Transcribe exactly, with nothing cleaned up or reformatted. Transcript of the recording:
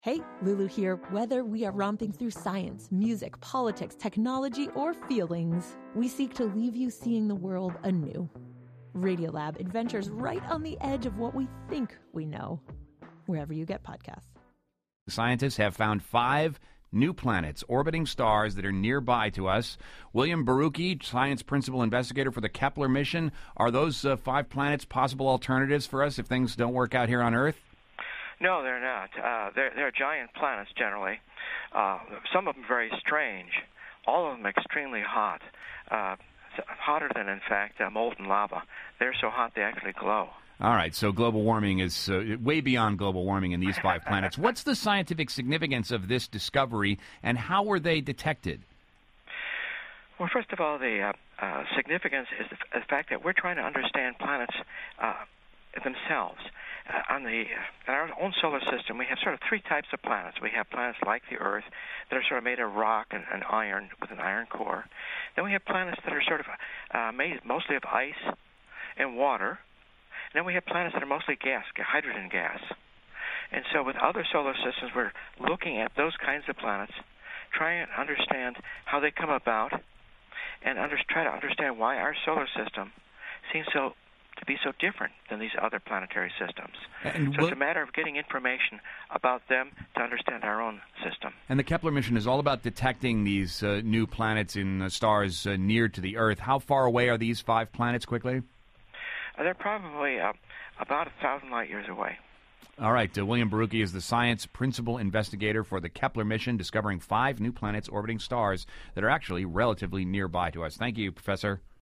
Hey, Lulu here. Whether we are romping through science, music, politics, technology, or feelings, we seek to leave you seeing the world anew. Radiolab adventures right on the edge of what we think we know, wherever you get podcasts. Scientists have found five new planets orbiting stars that are nearby to us. William Barucki, science principal investigator for the Kepler mission. Are those uh, five planets possible alternatives for us if things don't work out here on Earth? No, they're not. Uh, they're, they're giant planets generally. Uh, some of them very strange. All of them extremely hot. Uh, hotter than, in fact, uh, molten lava. They're so hot they actually glow. All right, so global warming is uh, way beyond global warming in these five planets. What's the scientific significance of this discovery, and how were they detected? Well, first of all, the uh, uh, significance is the, f- the fact that we're trying to understand planets uh, themselves. Uh, on the uh, in our own solar system, we have sort of three types of planets. We have planets like the Earth that are sort of made of rock and, and iron with an iron core. Then we have planets that are sort of uh, made mostly of ice and water. And then we have planets that are mostly gas, hydrogen gas. And so with other solar systems, we're looking at those kinds of planets, trying to understand how they come about, and under, try to understand why our solar system seems so to be so different than these other planetary systems. And so it's a matter of getting information about them to understand our own system. And the Kepler mission is all about detecting these uh, new planets in uh, stars uh, near to the Earth. How far away are these five planets, quickly? Uh, they're probably uh, about a thousand light years away. All right. Uh, William Barucki is the science principal investigator for the Kepler mission, discovering five new planets orbiting stars that are actually relatively nearby to us. Thank you, Professor.